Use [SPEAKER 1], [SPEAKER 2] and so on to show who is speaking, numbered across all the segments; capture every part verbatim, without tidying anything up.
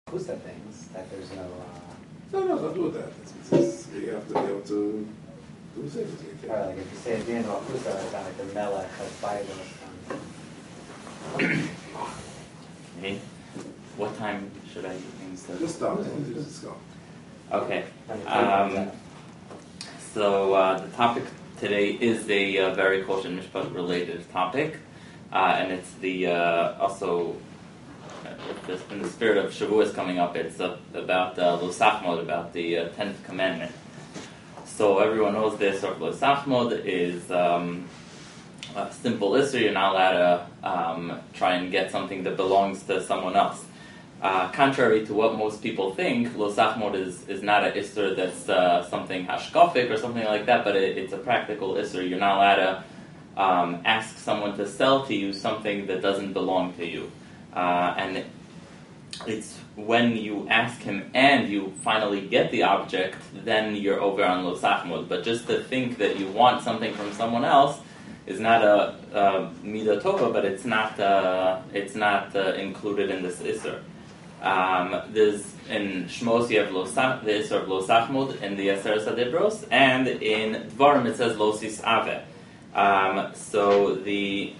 [SPEAKER 1] kusa things, that there's no... Uh,
[SPEAKER 2] no, no, don't do with that. It's, it's, it's, you have to be able to do things.
[SPEAKER 1] Or like if you say at the end of a kusa, it's not like the melech has Bible.
[SPEAKER 3] Okay. What time should I do things? To...
[SPEAKER 2] Just stop. Just go.
[SPEAKER 3] Okay. Um, so uh, the topic today is a uh, very kosher mishpat related topic, uh, and it's the uh, also uh, in the spirit of Shavuos coming up. It's uh, about uh, Lo Sachmod, about the uh, tenth commandment. So everyone knows this. Or Lo Sachmod is um, a simple issue. You're not allowed to um, try and get something that belongs to someone else. Uh, contrary to what most people think, Lo Sachmod is, is not an Isser that's uh, something hashkafic or something like that, but it, it's a practical Isser. You're not allowed to um, ask someone to sell to you something that doesn't belong to you. Uh, and it's when you ask him and you finally get the object, then you're over on Lo Sachmod. But just to think that you want something from someone else is not a, a midah tova, but it's not uh, it's not uh, included in this Isser. Um, there's in Shmos you have lo sa, the Isser of Lo Sachmod in the Aseret Hadibros, and in Dvarim it says Lo Sisave. Um, so the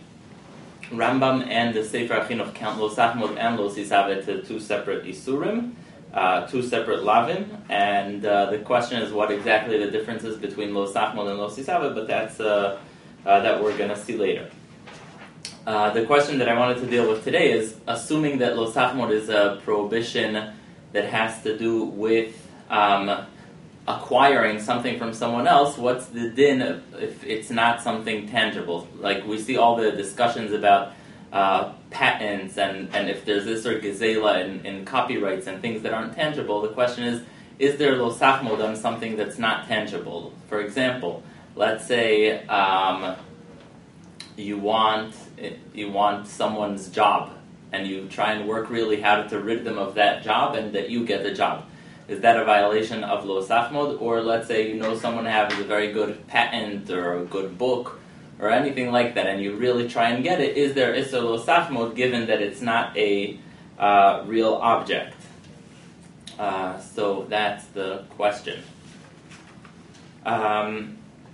[SPEAKER 3] Rambam and the Sefer HaChinuch count Lo Sachmod and Lo Sisave to two separate Isurim, uh, two separate Lavim, and uh, the question is what exactly the difference is between Lo Sachmod and Lo Sisave, but that's uh, uh, that we're going to see later. Uh, the question that I wanted to deal with today is, assuming that Lo Sachmod is a prohibition that has to do with um, acquiring something from someone else, what's the din if it's not something tangible? Like we see all the discussions about uh, patents and, and if there's this or gezela in, in copyrights and things that aren't tangible, the question is, is there Lo Sachmod on something that's not tangible? For example, let's say um, you want you want someone's job, and you try and work really hard to rid them of that job, and that you get the job. Is that a violation of Lo Sachmod? Or let's say you know someone has a very good patent or a good book or anything like that, and you really try and get it. Is there Isser Lo Sachmod given that it's not a uh, real object? Uh, so that's the question. Um,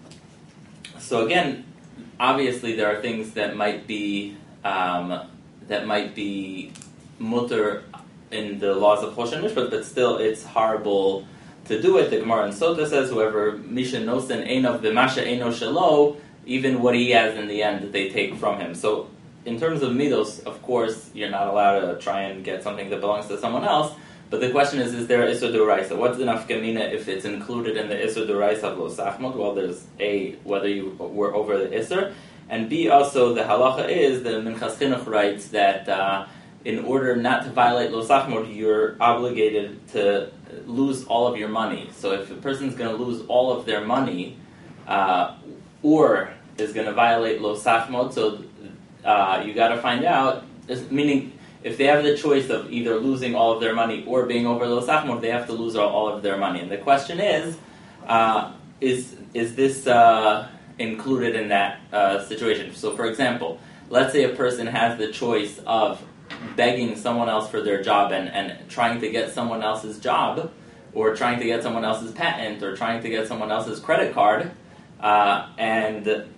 [SPEAKER 3] so again, obviously, there are things that might be um, that might be mutter in the laws of Choshen Mishpat, but still, it's horrible to do it. The Gemara in Sota says, "Whoever misha nosen einov b'masha eino shelo," even what he has in the end, they take from him. So, in terms of midos, of course, you're not allowed to try and get something that belongs to someone else. But the question is, is there an Isser D'Oraisa? What's the nafkamina if it's included in the Isser D'Oraisa of Lo Sachmod? Well, there's A, whether you were over the Isser, and B, also the halacha is, the Minchas Chinuch writes that uh, in order not to violate Lo Sachmod, you're obligated to lose all of your money. So if a person's going to lose all of their money, uh, or is going to violate Lo Sachmod, so uh, you got to find out, meaning, if they have the choice of either losing all of their money or being over Lo Sachmod, they have to lose all, all of their money. And the question is, uh, is is this uh, included in that uh, situation? So, for example, let's say a person has the choice of begging someone else for their job and, and trying to get someone else's job, or trying to get someone else's patent, or trying to get someone else's credit card, uh, and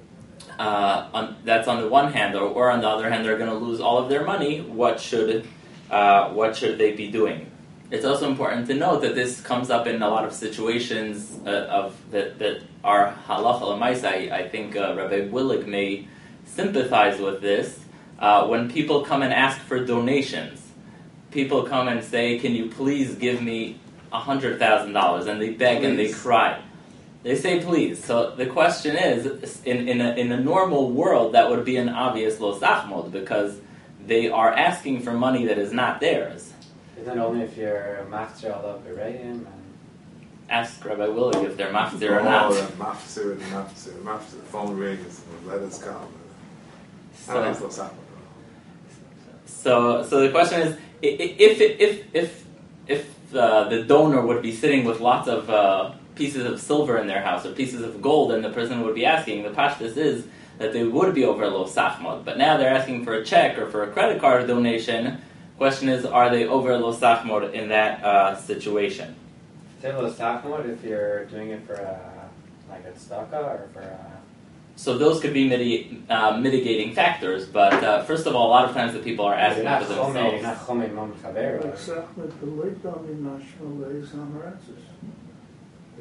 [SPEAKER 3] Uh, on, that's on the one hand, or, or on the other hand, they're going to lose all of their money. What should uh, what should they be doing? It's also important to note that this comes up in a lot of situations uh, of that, that are halacha l'maisa. I, I think uh, Rabbi Willig may sympathize with this. Uh, when people come and ask for donations, people come and say, "Can you please give me a hundred thousand dollars?" And they beg please. And they cry. They say please. So the question is, in in a, in a normal world, that would be an obvious Lo Sachmod, because they are asking for money that is not theirs.
[SPEAKER 1] Is that only if you're mafzer alav b'reim?
[SPEAKER 3] Ask Rabbi Willig if they're mafzer or not.
[SPEAKER 2] Oh, mafzer and mafzer. Mafzer, the phone rings, let us come.
[SPEAKER 3] So,
[SPEAKER 2] I Lo Sachmod.
[SPEAKER 3] So, so the question is, if if if if uh, the donor would be sitting with lots of uh, pieces of silver in their house or pieces of gold, and the person would be asking, the pashtus is that they would be over Lo Sachmod. But now they're asking for a check or for a credit card donation. Question is, are they over lo sachmod in that uh, situation?
[SPEAKER 1] Say lo sachmod if you're doing it for a, like a tzedakah or for a...
[SPEAKER 3] So those could be miti- uh, mitigating factors, but uh, first of all, a lot of times the people are asking
[SPEAKER 1] You're not
[SPEAKER 3] for
[SPEAKER 1] chomei,
[SPEAKER 3] themselves.
[SPEAKER 1] you're not chomei mom chaver.
[SPEAKER 4] Like Sachmet, the late Dami Mashma lays on Ratzis.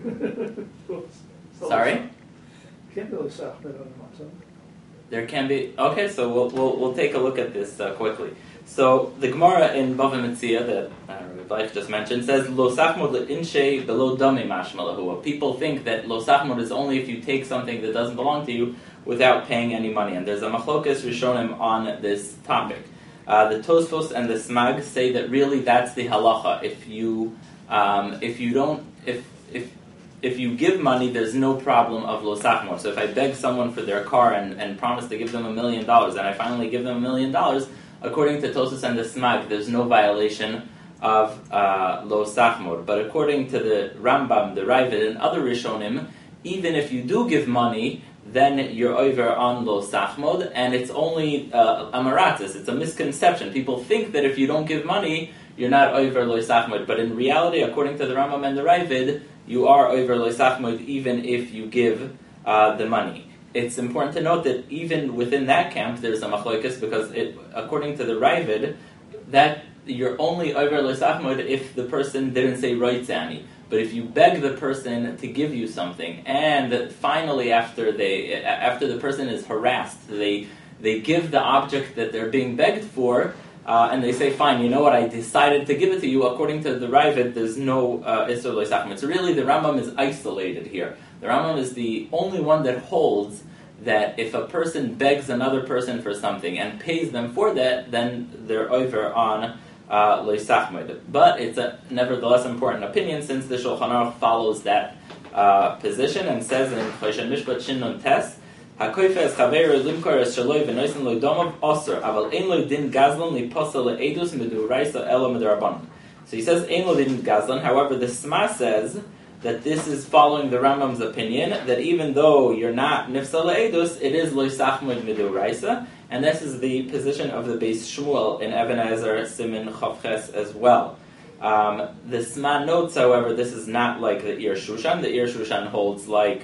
[SPEAKER 4] No?
[SPEAKER 3] Sorry?
[SPEAKER 4] Can't do a Sachmet on Matzah.
[SPEAKER 3] There can be. Okay, so we'll we'll, we'll take a look at this uh, quickly. So the Gemara in Bava Metzia that uh, Rabbi just mentioned says lo sachmod leinshe below dami mashma lahu. People think that lo sachmod is only if you take something that doesn't belong to you without paying any money, and there's a machlokas rishonim on this topic. Uh, the Tosfos and the Smag say that really that's the halacha. If you um, if you don't if if if you give money, there's no problem of lo sachmod. So if I beg someone for their car and, and promise to give them a million dollars, and I finally give them a million dollars, according to Tosfos and the Smag, there's no violation of uh, lo sachmod. But according to the Rambam, the Ravid, and other Rishonim, even if you do give money, then you're over on lo sachmod, and it's only uh, amaratis. It's a misconception. People think that if you don't give money, you're not over lo sachmod. But in reality, according to the Rambam and the Ravid, you are over lo sachmod even if you give uh, the money. It's important to note that even within that camp, there's a machlokas, because it, according to the Ravid, that you're only over lo sachmod if the person didn't say roitzani. But if you beg the person to give you something, and finally after they after the person is harassed, they they give the object that they're being begged for, uh, and they say, fine, you know what, I decided to give it to you, according to the Ravid, there's no uh, Isser lo sachmod. So really the Rambam is isolated here. The Rambam is the only one that holds that if a person begs another person for something and pays them for that, then they're over on uh, lo sachmod. But it's a nevertheless important opinion, since the Shulchan Aruch follows that uh, position and says in Choshen Mishpat Shin Nun Tes, HaKoifes chaveru limkor es shaloi v'noisen lo domav osir, aval ein lo din gazlan li posel le'edus miduraisa elo midrabanan. So he says ein lo din gazlan. However, the Sma says that this is following the Rambam's opinion, that even though you're not nifsal le'edus, it is lo sachmod miduraisa, and this is the position of the Beis Shmuel in Even Ezer Simin Chavches as well. Um, the Sma notes, however, this is not like the Ir Shushan. The Ir Shushan holds like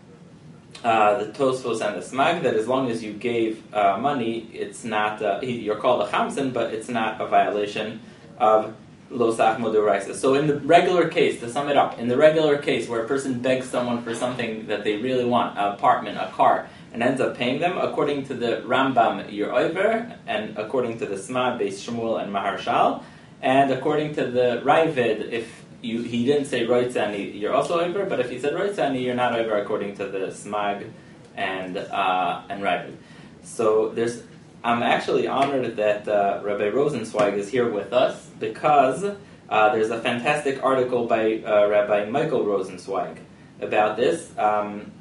[SPEAKER 3] uh, the Tosfos and the Smag, that as long as you gave uh, money, it's not, uh, you're called a Chamsin, but it's not a violation of lo sachmod d'oraisa. So in the regular case, to sum it up, in the regular case where a person begs someone for something that they really want, an apartment, a car, and ends up paying them, according to the Rambam, you're over, and according to the Sma, Beis Shmuel, and Maharshal, and according to the Ravid, if you, he didn't say roitzani, you're also over, but if he said roitzani, you're not over, according to the Smag and uh, and Ravid. So there's, I'm actually honored that uh, Rabbi Rosenzweig is here with us, because uh, there's a fantastic article by uh, Rabbi Michael Rosenzweig about this um,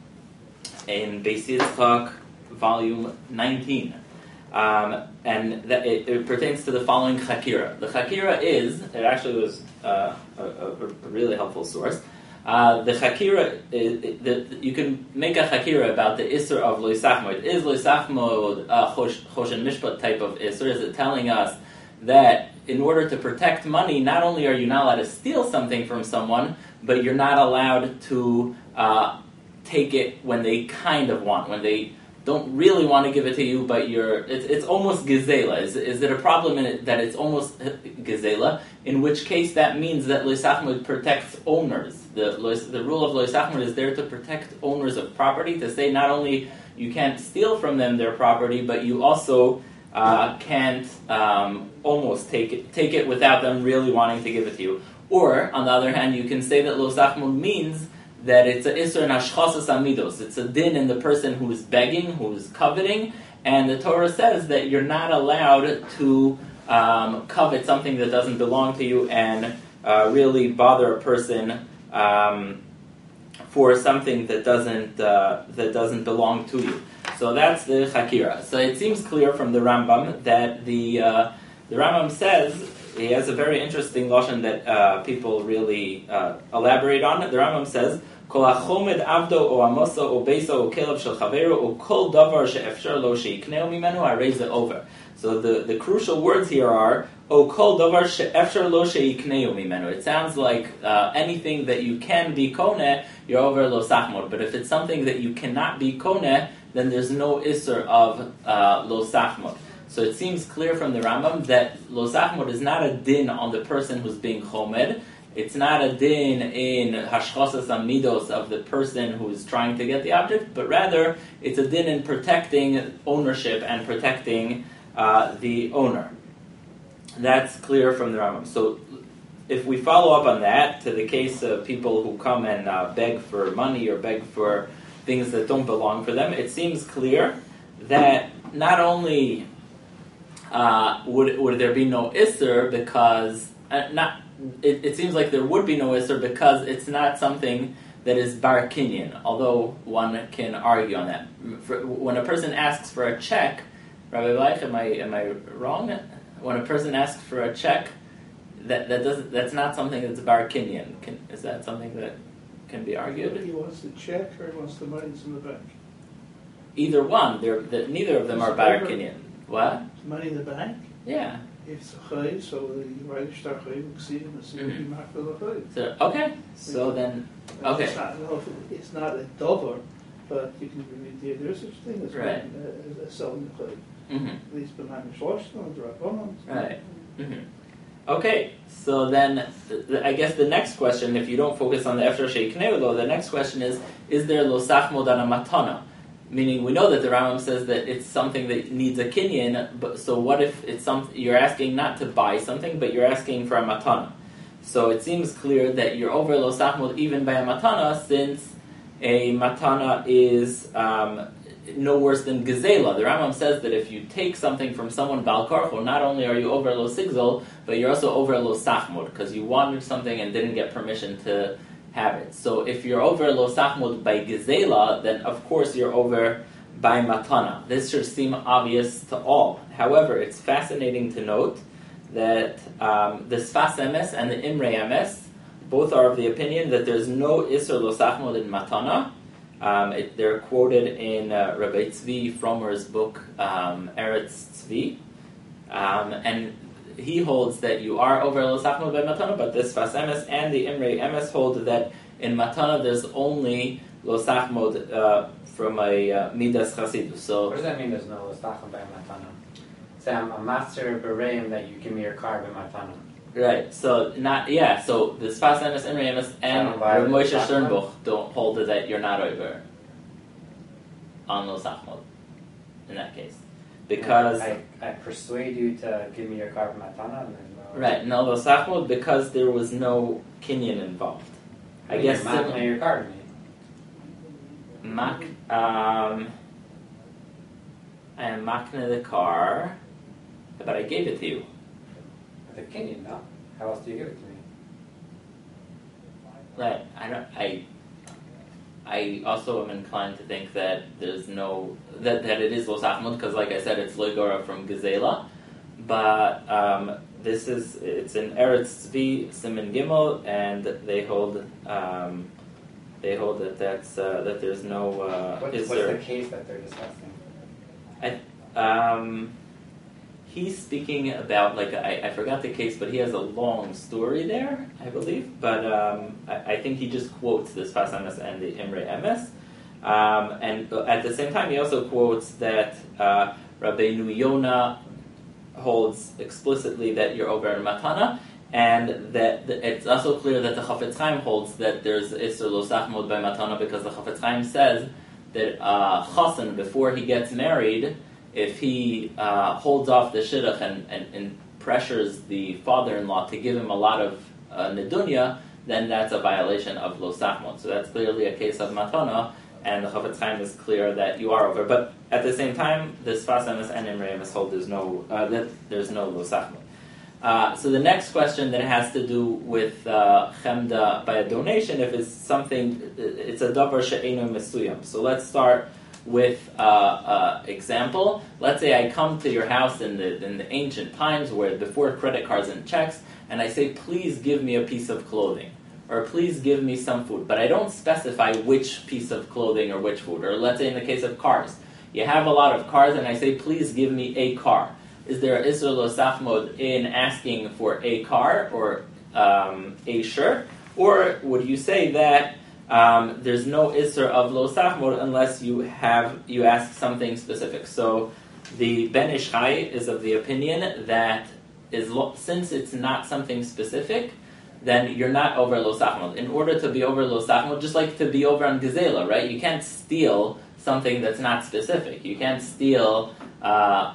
[SPEAKER 3] in Beis Yitzchak, volume nineteen. Um, and that it, it pertains to the following chakira. The chakira is, it actually was uh, a, a, a really helpful source. Uh, the chakira, is, it, the, you can make a chakira about the isser of lo sachmod. Is lo sachmod a choshen mishpat type of isser? Is it telling us that in order to protect money, not only are you not allowed to steal something from someone, but you're not allowed to uh, take it when they kind of want, when they don't really want to give it to you, but you're, it's, it's almost gezela. Is, is it a problem in it that it's almost gezela? In which case that means that lo sachmod protects owners. The, the rule of lo sachmod is there to protect owners of property, to say not only you can't steal from them their property, but you also uh, can't um, almost take it, take it without them really wanting to give it to you. Or, on the other hand, you can say that lo sachmod means that it's a isur in ashchasas amidos. It's a din in the person who is begging, who is coveting, and the Torah says that you're not allowed to um, covet something that doesn't belong to you and uh, really bother a person um, for something that doesn't uh, that doesn't belong to you. So that's the chakira. So it seems clear from the Rambam that the uh, the Rambam says, he has a very interesting lashon that uh, people really uh, elaborate on. The Rambam says, "Kol hachomed avdo o amosa o beisa o kelev shel chaveru o kol davar she'efshar lo sheikneu mimenu harei ze over." So the, the crucial words here are O kol davar she'efshar lo she'ikneu mimenu. It sounds like uh, anything that you can be koneh, you're over lo sachmod. But if it's something that you cannot be koneh, then there's no isser of uh, lo sachmod. So it seems clear from the Rambam that lo sachmod is not a din on the person who's being chomed. It's not a din in hashchosas amidos of the person who's trying to get the object, but rather it's a din in protecting ownership and protecting uh, the owner. That's clear from the Rambam. So if we follow up on that to the case of people who come and uh, beg for money or beg for things that don't belong for them, it seems clear that not only uh, would would there be no isser because uh, not it, it seems like there would be no isser because it's not something that is bar kinyan, although one can argue on that. For, when a person asks for a check, Rabbi Bleich, am I am I wrong? When a person asks for a check, that that doesn't that's not something that's bar kinyan. Can, is that something that can be argued?
[SPEAKER 4] He wants the check or he wants the money in the bank?
[SPEAKER 3] Either one. They're, they're, neither of them are bar kinyan. What?
[SPEAKER 4] Money in the bank?
[SPEAKER 3] Yeah.
[SPEAKER 4] If it's a chayiv, so the writer start chayiv, we see him and see
[SPEAKER 3] Mhm.
[SPEAKER 4] him after the chayiv.
[SPEAKER 3] So okay. So then, okay.
[SPEAKER 4] It's not, no, it's not a dover, but you can really, there is such a thing as,
[SPEAKER 3] Right.
[SPEAKER 4] uh, as selling the chayiv.
[SPEAKER 3] Mm-hmm.
[SPEAKER 4] At least behind the shloshton and the rabbanon.
[SPEAKER 3] Right. Mm-hmm. Okay, so then th- th- I guess the next question, if you don't focus on the Efshar Sheikneu lo, the next question is, is there lo sachmod on a matana? Meaning, we know that the Rambam says that it's something that needs a kinyan, but so what if it's some, you're asking not to buy something, but you're asking for a matana? So it seems clear that you're over lo sachmod even by a matana, since a matana is um, no worse than gezela. The Rambam says that if you take something from someone bal karcho, not only are you over lo sigzol, but you're also over lo sachmod, because you wanted something and didn't get permission to have it. So if you're over lo sachmod by gezela, then of course you're over by matana. This should seem obvious to all. However, it's fascinating to note that um, the Sfas Emes and the Imre Emes both are of the opinion that there's no Isser lo sachmod in matana. Um, it, they're quoted in uh, Rabbi Tzvi Fromer's book, um, Eretz Tzvi, um, and he holds that you are over lo sachmod by matana, but the Sfas Emes and the Imre Emes hold that in matana there's only lo sachmod uh, from a uh, midas chasidus. So
[SPEAKER 1] What does that mean there's no listachim by matana? Say I'm a master bereim that you give me your car by matana.
[SPEAKER 3] right, so not yeah. So the Sfas Emes, Imre Emes, and
[SPEAKER 1] Sound by
[SPEAKER 3] Rav Moshe
[SPEAKER 1] Sfas Emes?
[SPEAKER 3] Sternbuch don't hold that you're not over on lo sachmod in that case, because
[SPEAKER 1] I, I persuade you to give me your car by matana and there's no...
[SPEAKER 3] right no lo sachmod because there was no kinyan involved. I
[SPEAKER 1] mean,
[SPEAKER 3] guess
[SPEAKER 1] you're matana your car to me.
[SPEAKER 3] mak um, I am makna the car, but I gave it to you.
[SPEAKER 1] With a kinyan, no? How else do you give it to me?
[SPEAKER 3] Right. I don't. I. I also am inclined to think that there's no that, that it is lo sachmod because, like I said, it's loigora from gezela. But um, this is it's in Eretz Tzvi Siman Gimel, and they hold um, they hold that that's uh, that there's no. Uh,
[SPEAKER 1] What,
[SPEAKER 3] is
[SPEAKER 1] what's
[SPEAKER 3] there,
[SPEAKER 1] the case that they're discussing?
[SPEAKER 3] I, um, he's speaking about like I, I forgot the case, but he has a long story there, I believe. But um, I, I think he just quotes the Sfas Emes and the Imre Emes, um, and at the same time he also quotes that uh, Rabbeinu Yonah holds explicitly that you're over in matana, and that the, it's also clear that the Chafetz Chaim holds that there's Isser lo sachmod by matana because the Chafetz Chaim says that uh, Chassan, before he gets married, if he uh, holds off the shidduch and, and, and pressures the father-in-law to give him a lot of uh, nedunya, then that's a violation of lo sachmod. So that's clearly a case of matana, and the Chafetz Chaim is clear that you are over. But at the same time, the Sfas Emes and Imre Emes hold there's no uh, that there's no lo sachmod. Uh, so the next question that has to do with uh, chemda by a donation, if it's something, it's a davar she'einu mesuyam. So let's start with uh, uh, example. Let's say I come to your house in the in the ancient times where before credit cards and checks, and I say, please give me a piece of clothing, or please give me some food, but I don't specify which piece of clothing or which food. Or let's say in the case of cars, you have a lot of cars, and I say, please give me a car. is there an Isser Lo Sachmod in asking for a car or um, a shirt? Or would you say that um, there's no Isser of Lo Sachmod unless you have you ask something specific? So the Ben Ish Chai is of the opinion that is lo- since it's not something specific, then you're not over Lo Sachmod. In order to be over Lo Sachmod, just like to be over on Gezela, right? You can't steal something that's not specific. You can't steal uh,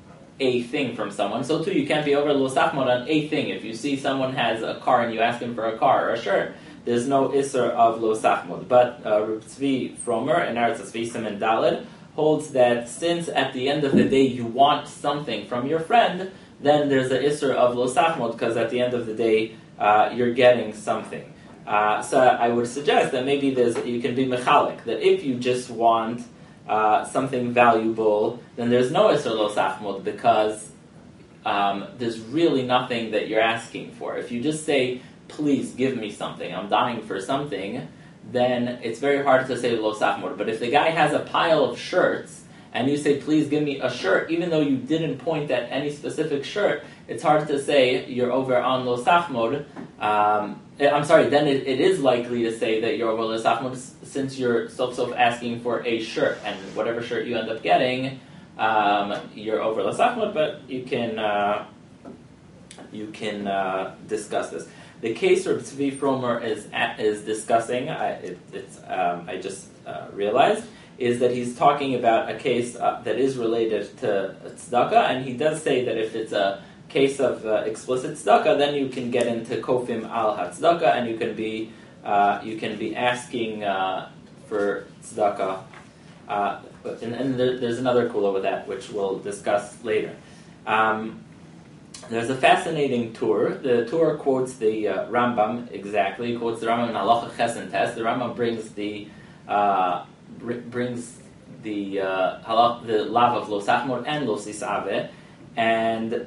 [SPEAKER 3] a thing from someone. So too, you can't be over Lo Sachmod on a thing. If you see someone has a car and you ask him for a car or a shirt, there's no Isser of Lo Sachmod. But uh, Reb Tzvi Fromer in Eretz Tzvi Siman Daled holds that since at the end of the day you want something from your friend, then there's the Isser of Lo Sachmod, because at the end of the day uh, you're getting something. Uh, so I would suggest that maybe there's you can be mechalik, that if you just want uh, something valuable, then there's no Isser Lo Sachmod, because um, there's really nothing that you're asking for. If you just say, please give me something, I'm dying for something, then it's very hard to say Lo Sachmod. But if the guy has a pile of shirts, and you say, please give me a shirt, even though you didn't point at any specific shirt, it's hard to say you're over on Lo Sachmod. Um, I'm sorry, then it, it is likely to say that you're over Lo Sachmod since you're sof-sof asking for a shirt, and whatever shirt you end up getting, um, you're over Lo Sachmod, but you can, uh, you can uh, discuss this. The case Reb Tzvi Fromer is at, is discussing, I, it, it's, um, I just uh, realized, is that he's talking about a case uh, that is related to tzedakah, and he does say that if it's a case of uh, explicit tzedakah, then you can get into kofim al ha-tzedakah, and you can be uh, you can be asking uh, for tzedakah. Uh, and and there, there's another kula with that, which we'll discuss later. Um, there's a fascinating tour. The tour quotes the uh, Rambam exactly. He quotes the Rambam in Halacha Chesen Tes. The Rambam brings the uh, brings the uh, halach, the lav of Lo Sachmod and Lo Sisave, and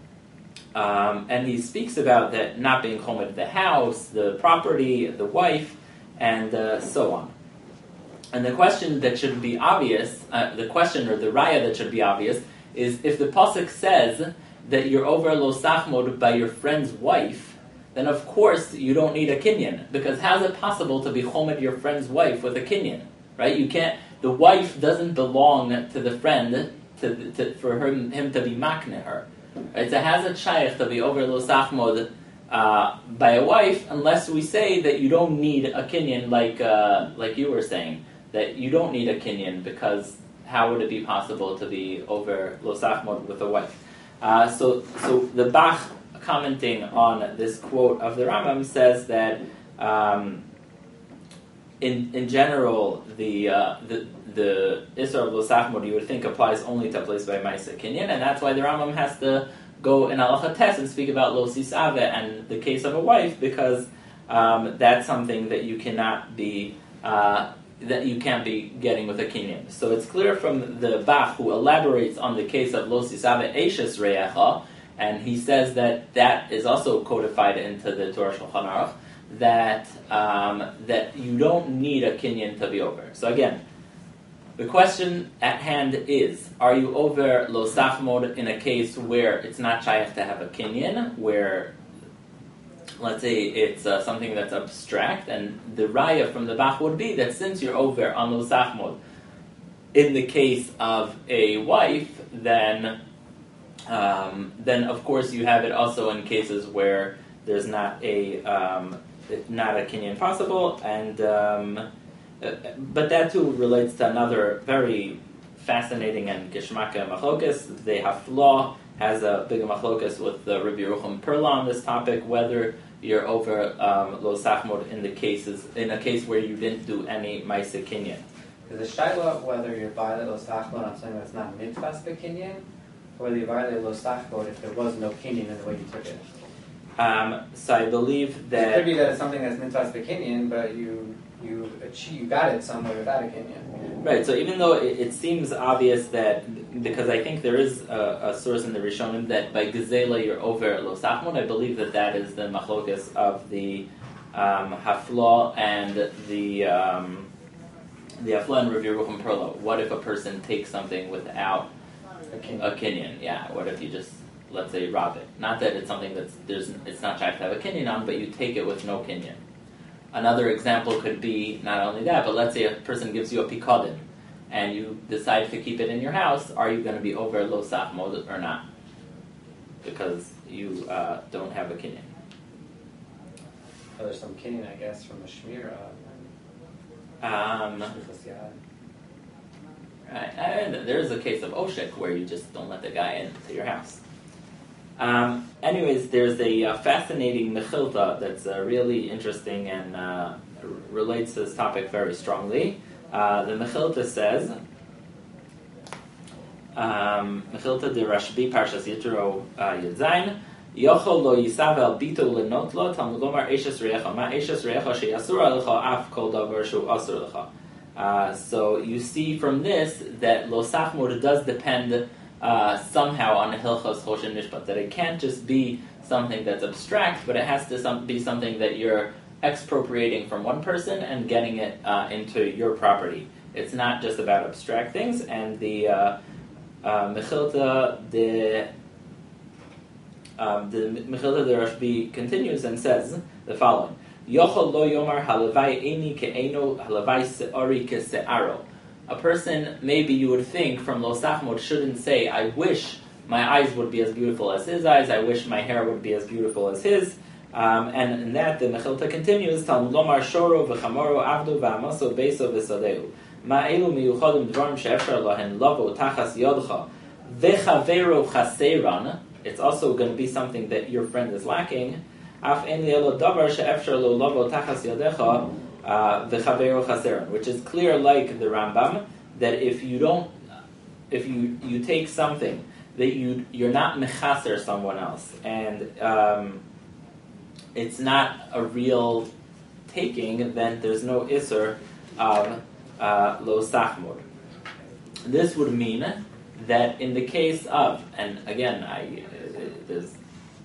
[SPEAKER 3] um, and he speaks about that not being chomed at the house, the property, the wife, and uh, so on. And the question that should be obvious, uh, the question or the raya that should be obvious, is if the pasuk says that you're over Lo Sachmod by your friend's wife, then of course you don't need a kinyan, because how's it possible to be chomed your friend's wife with a kinyan? Right? You can't. The wife doesn't belong to the friend to, to for him, him to be makne her. Right? So has a shaykh to be over Lo Sachmod uh, by a wife, unless we say that you don't need a kinyan, like uh, like you were saying, that you don't need a kinyan, because how would it be possible to be over Lo Sachmod with a wife? Uh, so so the Bach, commenting on this quote of the Rambam, says that. Um, In in general, the uh, the the Isra of Lo Sachmod you would think applies only to a place by Maisa Kinyan, and that's why the Rambam has to go in Halacha Tes and speak about Lo Sisave and the case of a wife, because um, that's something that you cannot be uh, that you can't be getting with a Kinyan. So it's clear from the Bach, who elaborates on the case of Lo Sisave Eishes Reyacha, and he says that that is also codified into the Torah Shulchan Aruch, that um, that you don't need a kinyan to be over. So again, the question at hand is, are you over Lo Sachmod in a case where it's not shaykh to have a kinyan, where, let's say, it's uh, something that's abstract, and the raya from the Bach would be that since you're over on Lo Sachmod in the case of a wife, then um, then of course you have it also in cases where there's not a um, not a kinyan possible, and um, uh, but that too relates to another very fascinating and geshmaka machlokas. The Haflah has a big machlokas with the Rabbi Yerucham Perla on this topic, whether you're over um, Lo Sachmod in the cases in a case where you didn't do any Maisa Kinyan.
[SPEAKER 1] Is the shaila whether you're violated Lo Sachmod on something that's not mitzvahs bekinyan, or whether you violated Lo Sachmod if there was no kinyan in the way you took it?
[SPEAKER 3] Um, so I believe that
[SPEAKER 1] It could be that it's something that's mitzvahs bekinyan, but you you achieve, you got it somewhere without a kinyan.
[SPEAKER 3] Right. So even though it, it seems obvious that, because I think there is a, a source in the Rishonim that by Gezela you're over Lo Sachmod, I believe that that is the machlokas of the um, Haflah and the um, the Haflah and Rav Yerucham Perla. What if a person takes something without
[SPEAKER 1] A kinyan.
[SPEAKER 3] a kinyan. Yeah. What if you just, let's say, rob it? Not that it's something that's there's it's not shaykh to have a kinyan on, but you take it with no kinyan. Another example could be not only that, but let's say a person gives you a pikadon, and you decide to keep it in your house. Are you going to be over lo sachmod or not? Because you uh, don't have a kinyan.
[SPEAKER 1] Oh, there's some kinyan, I guess, from the shmira.
[SPEAKER 3] Um,
[SPEAKER 1] Shmichas yad.
[SPEAKER 3] Right. And there's a case of oshik where you just don't let the guy into your house. Um, anyways, there's a uh, fascinating mechilta that's uh, really interesting and uh, r- relates to this topic very strongly. Uh, the mechilta says, um, mechilta de Rashbi Parshas Yitro uh, Yedzayin, Yochol lo yisav el bito lenot lo Talmud lomar eshes reyecha ma eshes reyecha sheyasur alecha af kol davar shu asur lecha. Uh, so you see from this that lo sachmod does depend uh, somehow on hilchos choshen mishpat, that it can't just be something that's abstract, but it has to some, be something that you're expropriating from one person and getting it uh, into your property. It's not just about abstract things. And the uh, uh, Mechilta de um, the Mechilta de Rashbi continues and says the following. Yochol lo yomar halavai eni ke'eno halavai se'ori ke'se'aro. A person, maybe you would think from Lo Sachmod, shouldn't say, I wish my eyes would be as beautiful as his eyes, I wish my hair would be as beautiful as his. Um, and in that, the Mechilta continues, Talmud lomar shoro v'chamoro avdo v'amaso beso v'sadeu. Ma'elu miyuchodim dvarim she'efshar lahen lavo tachas yodcha v'chavero chaseran. It's also going to be something that your friend is lacking. Af en lielo davar she'efshar lo lavo tachas yodecha v'chavero chaseran. Which is clear, like the Rambam, that if you don't, if you, you take something that you you're not mechaser someone else, and um, it's not a real taking, then there's no isser of uh, lo sachmod. This would mean that in the case of, and again, I uh, there's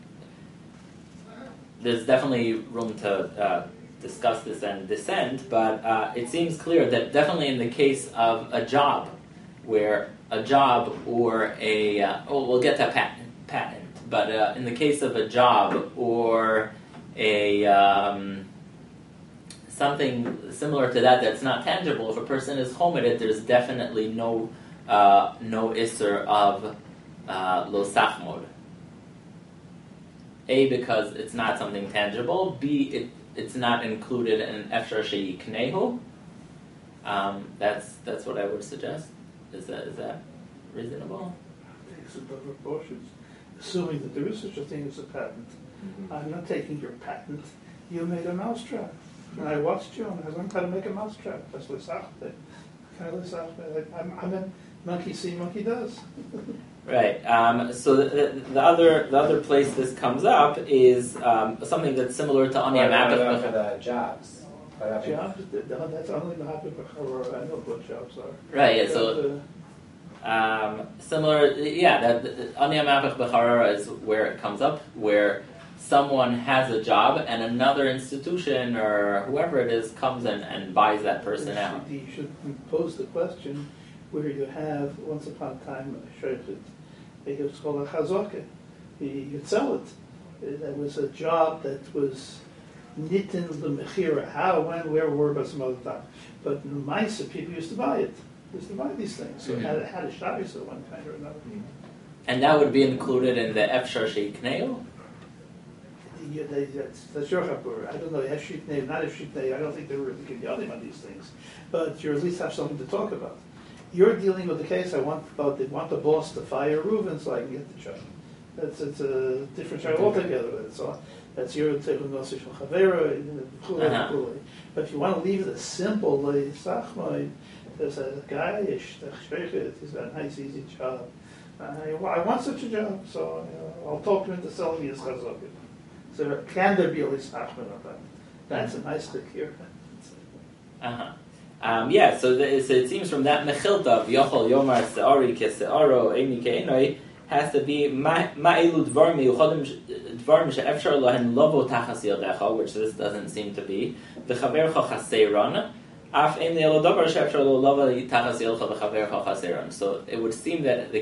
[SPEAKER 3] there's definitely room to uh, discuss this and dissent, but uh, it seems clear that definitely in the case of a job, where a job or a, uh, oh, we'll get to patent, patent, but uh, in the case of a job or a um, something similar to that that's not tangible, if a person is chomered, there's definitely no uh, no isser of uh, lo sachmod. A, because it's not something tangible. B, it, it's not included in efshar sheyiknehu. Um, that's that's what I would suggest. Is that is that reasonable?
[SPEAKER 4] I think it's a double proportions. Assuming that there is such a thing as a patent.
[SPEAKER 3] Mm-hmm.
[SPEAKER 4] I'm not taking your patent. You made a mousetrap. And I watched you and I learned how to make a mousetrap. That's what I'm, I'm a monkey see, monkey does.
[SPEAKER 3] Right. Um, so the, the, the other the other place this comes up is um, something that's similar to Anya
[SPEAKER 1] What about for
[SPEAKER 3] Mapach.
[SPEAKER 1] the jobs? What about-
[SPEAKER 4] Jobs, that's only the happy b'chara. I know what jobs are.
[SPEAKER 3] Right. Yeah. So um, similar. Yeah. That Anya Mapach B'Charara is where it comes up, where someone has a job and another institution or whoever it is comes in and buys that person
[SPEAKER 4] you
[SPEAKER 3] out.
[SPEAKER 4] should, you should pose the question where you have, once upon a time, a shaykhit, it was called a chazaka. You could sell it. That was a job that was nitin l'mechira. How, when, where, where, but some other time. But in the Maisa, people used to buy it. Used to buy these things. So
[SPEAKER 3] Mm-hmm.
[SPEAKER 4] it had, had a shabbos of one kind or another.
[SPEAKER 3] And that would be included in the Efshar Sheikneo?
[SPEAKER 4] Yeah, they, that's, that's your chapur. I don't know, have sheep name, not have sheep name. I don't think they were really giving on these things. But you at least have something to talk about. You're dealing with the case, I want about, they want the boss to fire Reuven so I can get the job. That's, it's a different job altogether. So that's your tefillah nosich from Chavera, but if you want to leave it as simple, like Sachmai, there's a guy, he's got a nice, easy job. I, I want such a job, so you know, I'll talk him into selling me his chazakah. So can there be a listachman of that? That's a nice thing here.
[SPEAKER 3] Uh-huh. Um, yeah, so, the, so it seems from that mechilta of Yochol Yomar Se'ori Ke'Se'oro Emi Ke'enoi has to be Ma'elu Dvar Miyuchodim Dvar She'efshar Lohen Lovo Tachas Yodecha, which this doesn't seem to be. V'chavercha Chaseron Af Ein Le'elo Davar She'efshar Lo Lovo Tachas Yodecha V'chavercha Chaseron. So it would seem that the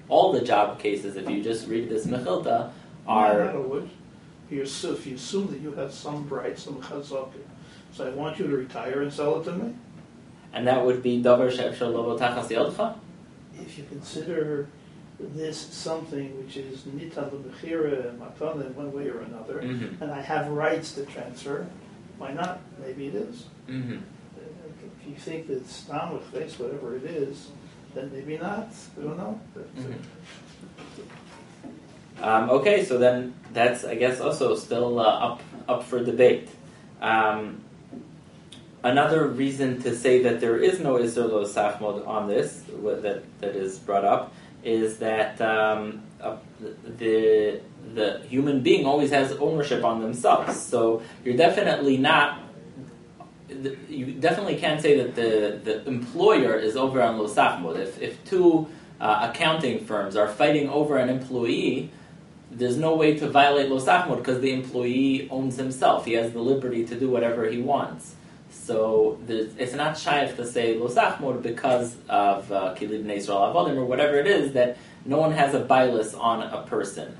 [SPEAKER 3] all the job cases, if you just read this Mechilta, are...
[SPEAKER 4] Not always. You assume, if you assume that you have some rights, some chazaka, so I want you to retire and sell it to me.
[SPEAKER 3] And that would be Davar She'efshar Lo Tachas Yodcha?
[SPEAKER 4] If you consider this something which is nitan l'bechira and matana in one way or another,
[SPEAKER 3] Mm-hmm.
[SPEAKER 4] and I have rights to transfer, why not? Maybe it is.
[SPEAKER 3] Mm-hmm.
[SPEAKER 4] If you think that it's stam with face, whatever it is, then maybe not. I don't know.
[SPEAKER 3] Mm-hmm. Um, okay, so then that's, I guess, also still uh, up up for debate. Um, another reason to say that there is no Isser Lo Sachmod on this, that that is brought up, is that um, uh, the the human being always has ownership on themselves. So you're definitely not. You definitely can't say that the, the employer is over on Lo Sachmod. If if two uh, accounting firms are fighting over an employee, there's no way to violate Lo Sachmod because the employee owns himself. He has the liberty to do whatever he wants. So it's not shaykh to say Lo Sachmod because of Kilib Bnei Yisrael Avodim or whatever it is, that no one has a bias on a person.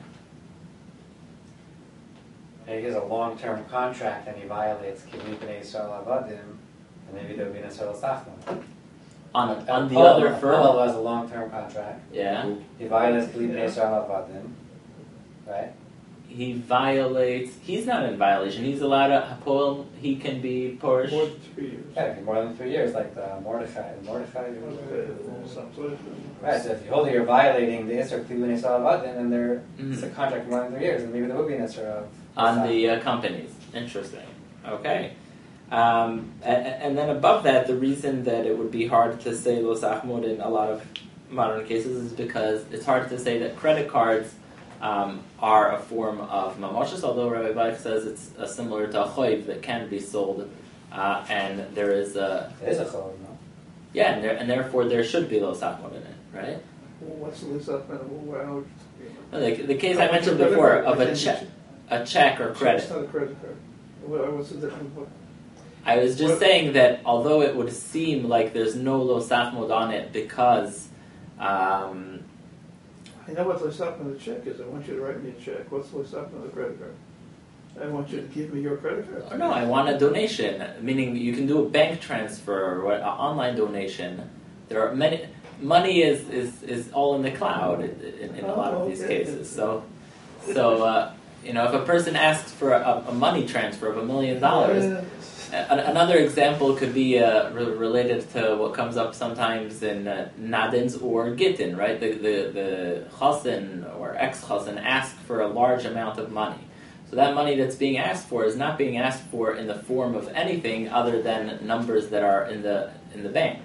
[SPEAKER 1] If he has a long-term contract and he violates Kilib Bnei Yisrael Avodim, then maybe there would be an Isser Lo Sachmod.
[SPEAKER 3] On, on the
[SPEAKER 1] Paul-
[SPEAKER 3] other
[SPEAKER 1] Paul
[SPEAKER 3] firm,
[SPEAKER 1] has a long-term contract.
[SPEAKER 3] yeah,
[SPEAKER 1] He violates Kilib Bnei Yisrael Avodim, right?
[SPEAKER 3] he violates, he's not in violation, he's allowed to, Paul, he can be
[SPEAKER 4] More
[SPEAKER 3] Porsche.
[SPEAKER 4] than three years.
[SPEAKER 1] Yeah, it can be more than three years, like the Mordechai. Mordechai.
[SPEAKER 4] Okay, some sort of-
[SPEAKER 1] Right, so if you hold it, you're violating the Isser Kilib Bnei Yisrael Avodim, then there,
[SPEAKER 3] Mhm.
[SPEAKER 1] it's a contract for more than three years, and maybe there would be an Isser of
[SPEAKER 3] On the uh, companies. Interesting. Okay. Um, and, and then above that, the reason that it would be hard to say Lo Sachmod in a lot of modern cases is because it's hard to say that credit cards um, are a form of mamoshes, although Rabbi Baruch says it's uh, similar to a choiv that can be sold, uh, and there is a...
[SPEAKER 1] It is a chol, no?
[SPEAKER 3] Yeah, and, there, and therefore there should be Lo Sachmod in it, right?
[SPEAKER 4] Well, what's the list up? Well,
[SPEAKER 3] No, the, the case I mentioned before of a check, a check or credit.
[SPEAKER 4] It's not a credit card. Well, what's the difference? What-
[SPEAKER 3] I was just
[SPEAKER 4] What-
[SPEAKER 3] saying that although it would seem like there's no Lo Sachmod on it because um,
[SPEAKER 4] I know what Losap on the check is. I want you to write me a check. What's Losap on the credit card? I want you to give me your credit card.
[SPEAKER 3] oh, no, I want a donation, meaning you can do a bank transfer or an online donation. There are many. Money is, is, is all in the cloud in, in, in a lot of these
[SPEAKER 4] Oh, okay.
[SPEAKER 3] cases. So, so uh, you know, if a person asks for a, a money transfer of a million dollars. An- Another example could be uh, re- related to what comes up sometimes in uh, Nadins or Gittin, right? The the the chassan or ex-chassan ask for a large amount of money. So that money that's being asked for is not being asked for in the form of anything other than numbers that are in the in the bank.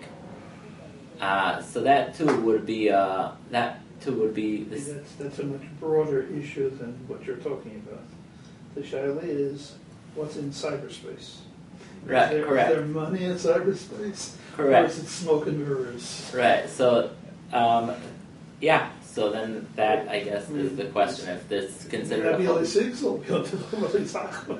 [SPEAKER 3] Uh, so that too would be uh, that too would be this.
[SPEAKER 4] That's, that's a much broader issue than what you're talking about. The shaila is what's in cyberspace.
[SPEAKER 3] Right,
[SPEAKER 4] is there,
[SPEAKER 3] correct.
[SPEAKER 4] Is there money in cyberspace? Or
[SPEAKER 3] Correct.
[SPEAKER 4] is it smoke and mirrors?
[SPEAKER 3] Right. So, um, yeah. So then that I guess is the question if this is considered a
[SPEAKER 4] Maybe
[SPEAKER 3] whole-
[SPEAKER 4] only six will be able to do what it's not.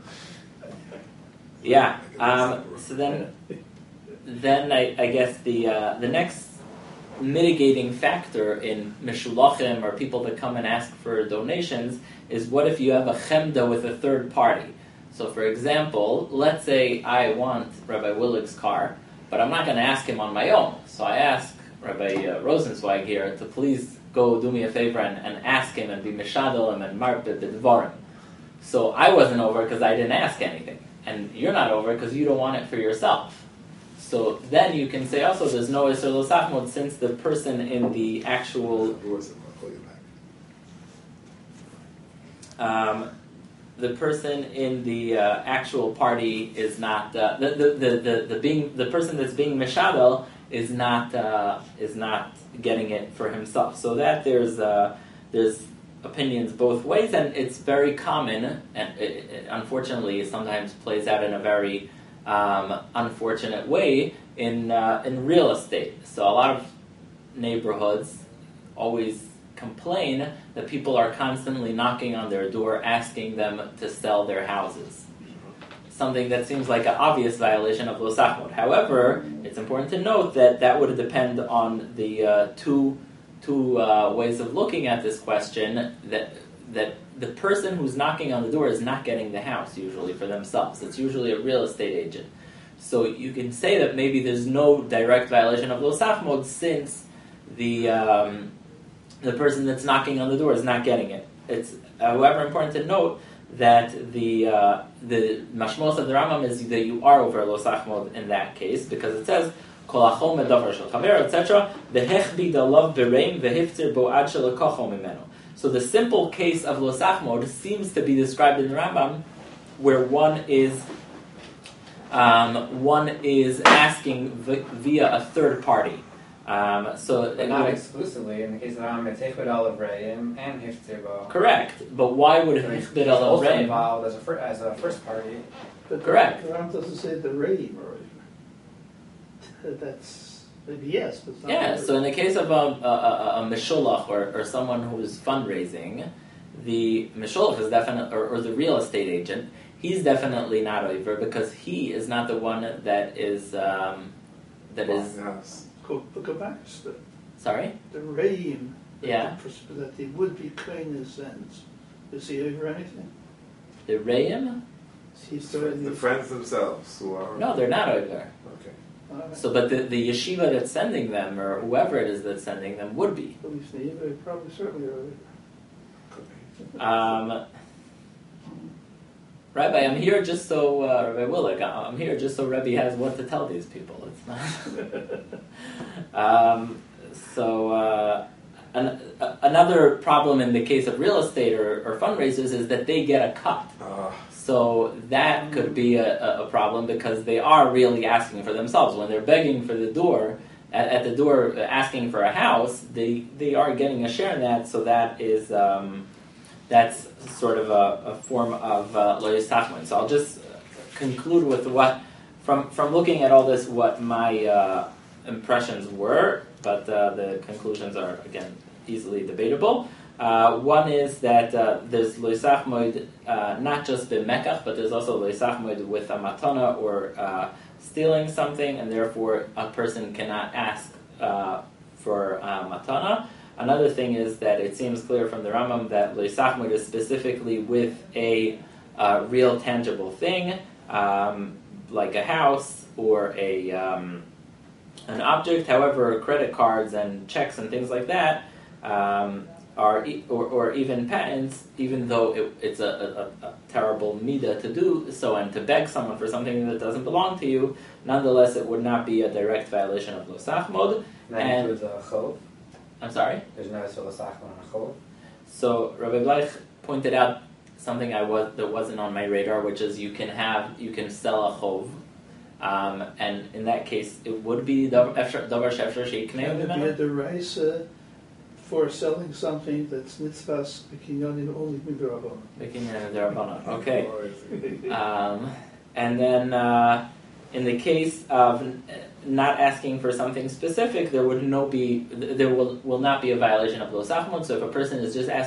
[SPEAKER 3] Yeah. Um, so then, then I, I guess the uh, the next mitigating factor in mishulachim or people that come and ask for donations is what if you have a chemda with a third party? So, for example, let's say I want Rabbi Willig's car, but I'm not going to ask him on my own. So I ask Rabbi uh, Rosenzweig here to please go do me a favor and, and ask him and be mishadol him and marpeh b'dvarim. So I wasn't over because I didn't ask anything. And you're not over because you don't want it for yourself. So then you can say also there's no Isser Lo Sachmod since the person in the actual...
[SPEAKER 2] I'll call you back.
[SPEAKER 3] Um, the person in the uh, actual party is not... Uh, the, the, the, the, the, being, the person that's being mishadel is not uh, is not getting it for himself. So that there's uh, there's opinions both ways, and it's very common, and it, it unfortunately sometimes plays out in a very um, unfortunate way in uh, in real estate. So a lot of neighborhoods always complain that people are constantly knocking on their door asking them to sell their houses. Something that seems like an obvious violation of Lo Sachmod. However, it's important to note that that would depend on the uh, two two uh, ways of looking at this question. That that the person who's knocking on the door is not getting the house usually for themselves. It's usually a real estate agent. So you can say that maybe there's no direct violation of lo sachmod since the um, the person that's knocking on the door is not getting it. It's however important to note that the uh, the mashmos of the Rambam is that you are over lo sachmod in that case because it says kol achol medavar shel chaver et cetera vehechbid alav bereim vehiftir bo ad shelakacho mimeno. So the simple case of lo sachmod seems to be described in the Rambam, where one is um, one is asking v- via a third party. Um, so
[SPEAKER 1] But not exclusively. In the case of the Rambam, it's Hichbid Olav Reim and Hiftirbo.
[SPEAKER 3] Correct, but why would
[SPEAKER 1] So he's
[SPEAKER 3] Hichbid
[SPEAKER 1] also
[SPEAKER 3] Olav Reim?
[SPEAKER 1] involved as a, fir- as a first party.
[SPEAKER 4] But
[SPEAKER 3] Correct.
[SPEAKER 4] The Ram doesn't say the reim or whatever. That's maybe yes, but it's not.
[SPEAKER 3] Yeah,
[SPEAKER 4] the
[SPEAKER 3] so in the case of a, a, a, a Mishulach or, or someone who is fundraising, the Mishulach is definitely, or, or the real estate agent, he's definitely not over because he is not the one that is, um, that is,
[SPEAKER 2] Yes.
[SPEAKER 4] Go, go back to the,
[SPEAKER 3] sorry?
[SPEAKER 4] the reim. that
[SPEAKER 3] Yeah.
[SPEAKER 4] the pers- That they would be clean his sins. Is he over anything?
[SPEAKER 3] The Reim?
[SPEAKER 4] He's
[SPEAKER 2] The,
[SPEAKER 4] already.
[SPEAKER 2] the friends themselves who are.
[SPEAKER 3] No, they're not over.
[SPEAKER 2] Okay.
[SPEAKER 4] All right.
[SPEAKER 3] So, but the, the yeshiva that's sending them, or whoever it is that's sending them, would be.
[SPEAKER 4] Well, he's the- they probably certainly are over.
[SPEAKER 2] Could be.
[SPEAKER 3] Um, Rabbi, I'm here just so, uh, Rabbi Willick, I'm here just so Rebbe has what to tell these people. It's not. um, so, uh, an, uh, another problem in the case of real estate or, or fundraisers is that they get a cut.
[SPEAKER 2] Ah,
[SPEAKER 3] So that could be a, a a problem because they are really asking for themselves. When they're begging for the door, at, at the door uh, asking for a house, they, they are getting a share in that, so that is, um, that's sort of a, a form of uh, lo yisachmon. So I'll just conclude with what, from, from looking at all this, what my uh, impressions were, but uh, the conclusions are, again, easily debatable. Uh, one is that uh, there's lo yisachmod uh, not just b'mekach, but there's also lo yisachmod with a matana or uh, stealing something, and therefore a person cannot ask uh, for uh, matana. Another thing is that it seems clear from the Rambam that lo yisachmod is specifically with a uh, real tangible thing, um, like a house or a um, an object. However, credit cards and checks and things like that. Um, Are e- or, or even patents, even though it, it's a, a, a terrible midah to do so and to beg someone for something that doesn't belong to you, nonetheless it would not be a direct violation of lo sachmod.
[SPEAKER 1] That
[SPEAKER 3] And-
[SPEAKER 1] includes a chov.
[SPEAKER 3] I'm sorry?
[SPEAKER 1] There's no Lo Sachmod on a chov.
[SPEAKER 3] So Rabbi Bleich pointed out something I was that wasn't on my radar, which is you can have you can sell a chov, um, and in that case it would be davar shefshar sheiknei
[SPEAKER 4] Can it be a
[SPEAKER 3] mimeno.
[SPEAKER 4] derisa for selling something that's mitzvahs b'kinyonim only midrabanan?
[SPEAKER 3] Making a derabbanan. Okay.
[SPEAKER 2] alright.
[SPEAKER 3] Um, and then, uh, in the case of n- not asking for something specific, there would no be there will will not be a violation of lo sachmod. So if a person is just asking